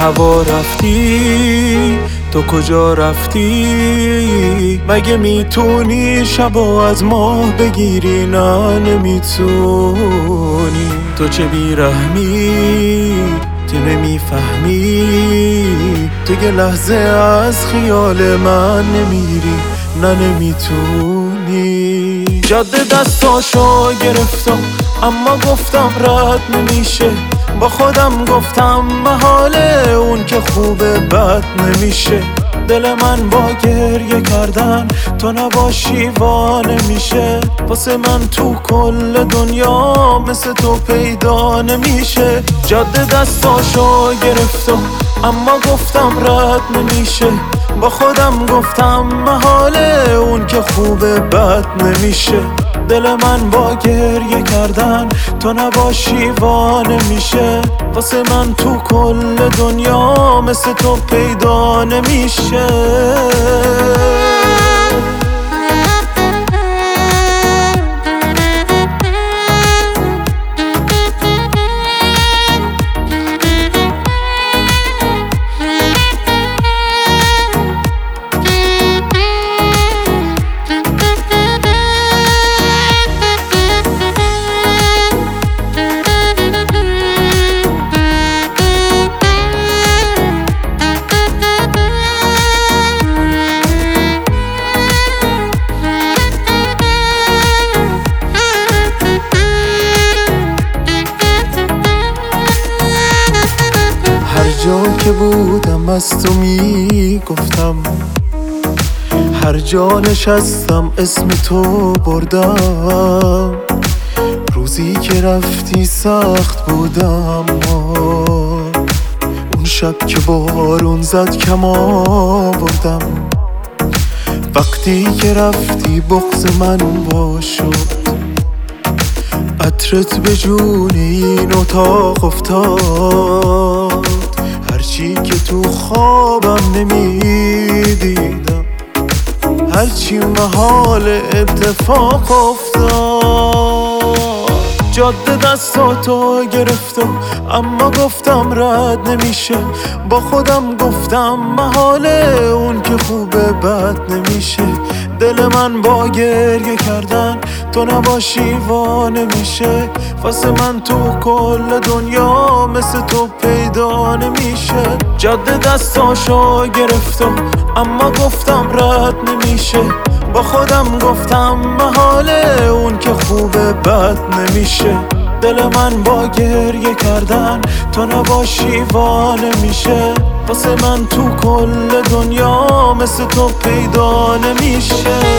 هوا رفتی، تو کجا رفتی؟ مگه میتونی شبو از ماه بگیری؟ نه نمیتونی. تو چه بیرحمی، تو نمیفهمی، تو یه لحظه از خیال من نمیری، نه نمیتونی. جاده دستاشو گرفتم اما گفتم رد نمیشه، با خودم گفتم محاله اون که خوبه بد نمیشه. دل من با گریه کردن تو نباشی وا نمیشه، واسه من تو کل دنیا مثل تو پیدا نمیشه. جاده دستاشو گرفتم اما گفتم رد نمیشه، با خودم گفتم محاله اون که خوبه بد نمیشه. دل من با گریه کردن تو نباشی وا نمیشه، واسه من تو کل دنیا مثل تو پیدا نمیشه. هر جا که بودم از تو میگفتم، هر جا نشستم اسم تو بردم. روزی که رفتی سخت بودم، اون شب که بارون زد کم آوردم. وقتی که رفتی بغض من وا شد، عطرت به جون این اتاق افتاد. هرچی که تو خوابم نمیدیدم، هرچی محال اتفاق افتاد. جاده دستاتو گرفتم اما گفتم رد نمیشه، با خودم گفتم محاله اون که خوبه بد نمیشه. دل من با گریه کردن تو نباشی وا نمیشه، واسه من تو کل دنیا مثل تو پیدا نمیشه. جاده دستاشو گرفتم اما گفتم رد نمیشه، با خودم گفتم محاله اون که خوبه بد نمیشه. دل من با گریه کردن تو نباشی وا نمیشه، واسه من تو کل دنیا مثل تو پیدا نمیشه.